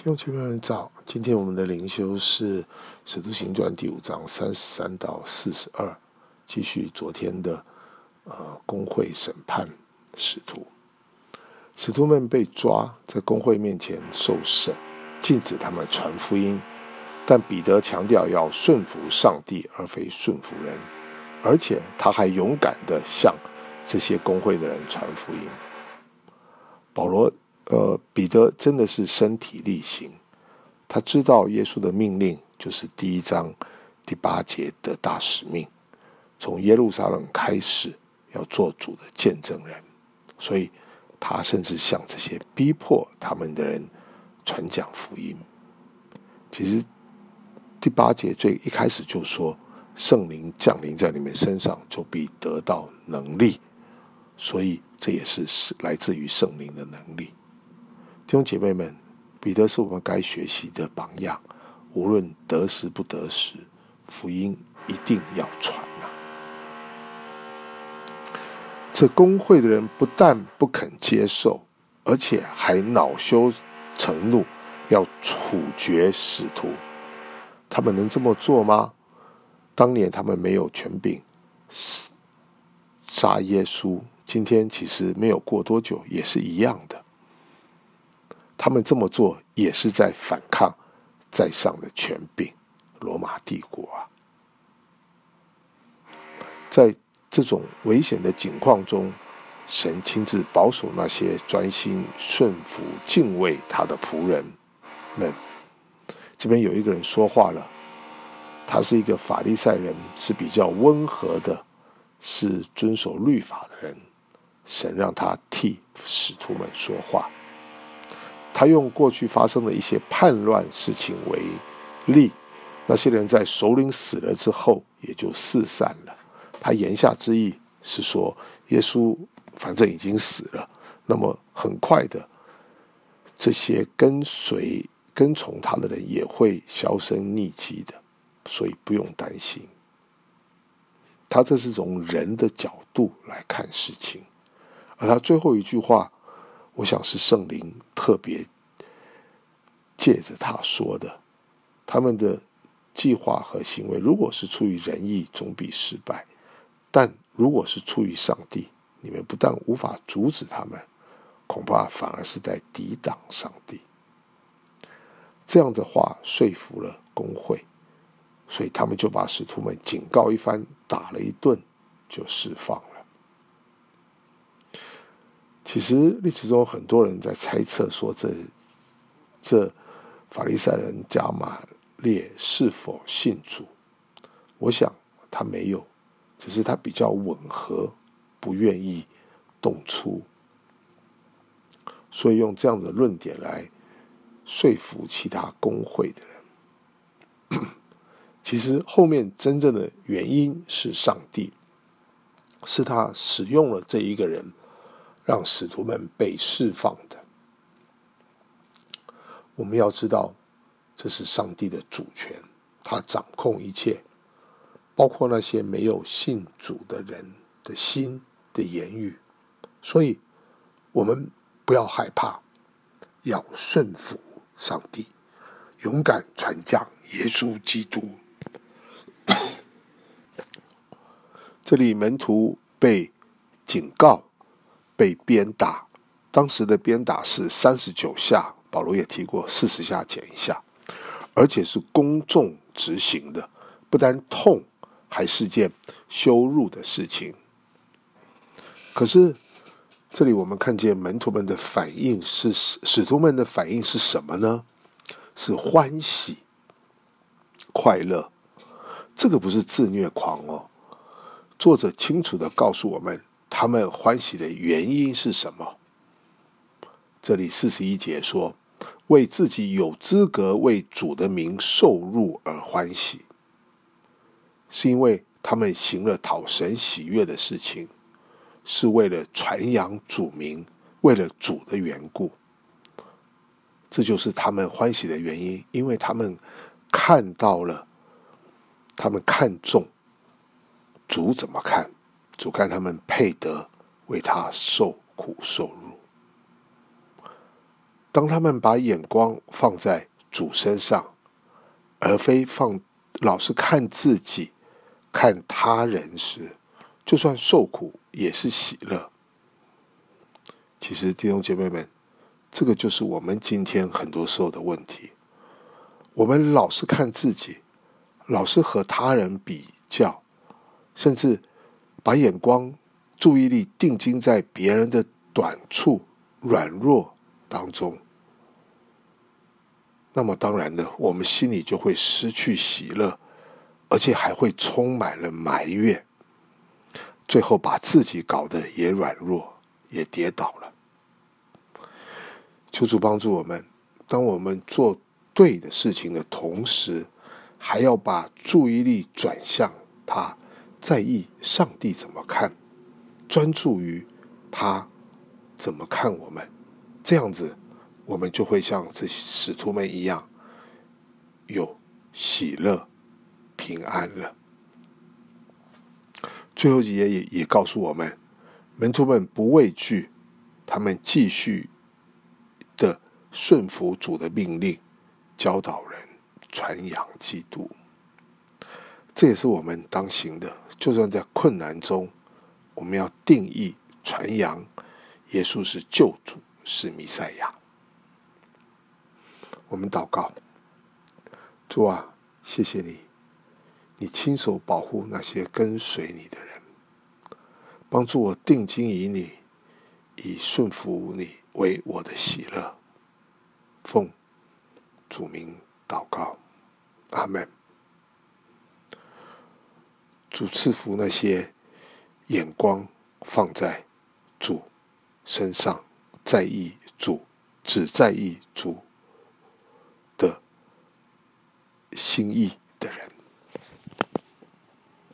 兄姐妹们早，今天我们的灵修是《使徒行传》第5章33到42，继续昨天的公会审判使徒。使徒们被抓，在公会面前受审，禁止他们传福音，但彼得强调要顺服上帝而非顺服人，而且他还勇敢地向这些公会的人传福音。彼得真的是身体力行，他知道耶稣的命令就是第1章第8节的大使命，从耶路撒冷开始要做主的见证人，所以他甚至向这些逼迫他们的人传讲福音。其实第8节最一开始就说，圣灵降临在你们身上，就必得到能力，所以这也是来自于圣灵的能力。弟兄姐妹们，彼得是我们该学习的榜样，无论得时不得时，福音一定要传啊。这公会的人不但不肯接受，而且还恼羞成怒，要处决使徒。他们能这么做吗？当年他们没有权柄杀耶稣，今天其实没有过多久也是一样的。他们这么做也是在反抗在上的权柄，罗马帝国啊。在这种危险的境况中，神亲自保守那些专心顺服敬畏他的仆人们。这边有一个人说话了，他是一个法利赛人，是比较温和的，是遵守律法的人。神让他替使徒们说话，他用过去发生的一些叛乱事情为例，那些人在首领死了之后也就四散了。他言下之意是说，耶稣反正已经死了，那么很快的这些跟从他的人也会销声匿迹的，所以不用担心。他这是从人的角度来看事情，而他最后一句话，我想是圣灵特别借着他说的。他们的计划和行为如果是出于仁义，总比失败，但如果是出于上帝，你们不但无法阻止他们，恐怕反而是在抵挡上帝。这样的话说服了公会，所以他们就把使徒们警告一番，打了一顿，就释放了。其实历史中很多人在猜测说，这法利赛人加马列是否信主？我想他没有，只是他比较吻合，不愿意动粗，所以用这样的论点来说服其他公会的人。其实后面真正的原因是上帝，是他使用了这一个人，让使徒们被释放的。我们要知道，这是上帝的主权，他掌控一切，包括那些没有信主的人的心的言语。所以我们不要害怕，要顺服上帝，勇敢传讲耶稣基督。这里门徒被警告，被鞭打，当时的鞭打是39下，保罗也提过40下减一下，而且是公众执行的，不但痛，还是件羞辱的事情。可是这里我们看见门徒们的反应是，使徒们的反应是什么呢？是欢喜快乐。这个不是自虐狂哦，作者清楚地告诉我们他们欢喜的原因是什么。这里41节说，为自己有资格为主的名受辱而欢喜，是因为他们行了讨神喜悦的事情，是为了传扬主名，为了主的缘故。这就是他们欢喜的原因，因为他们看到了，他们看重主怎么看，主看他们配得为他受苦受辱。 当他们把眼光放在主身上，而非老是看自己、看他人时，就算受苦也是喜乐。其实弟兄姐妹们，这个就是我们今天很多时候的问题。我们老是看自己，老是和他人比较，甚至把眼光、注意力定睛在别人的短处、软弱当中。那么当然的，我们心里就会失去喜乐，而且还会充满了埋怨，最后把自己搞得也软弱，也跌倒了。求主帮助我们，当我们做对的事情的同时，还要把注意力转向他，在意上帝怎么看，专注于他怎么看我们，这样子我们就会像这使徒们一样，有喜乐平安了。最后一节也告诉我们，门徒们不畏惧，他们继续的顺服主的命令，教导人传扬基督。这也是我们当行的，就算在困难中，我们要定义传扬耶稣是救主，是弥赛亚。我们祷告，主啊，谢谢你，你亲手保护那些跟随你的人，帮助我定睛于你，以顺服你为我的喜乐。奉主名祷告，阿们。主赐福那些眼光放在主身上，在意主，只在意主的心意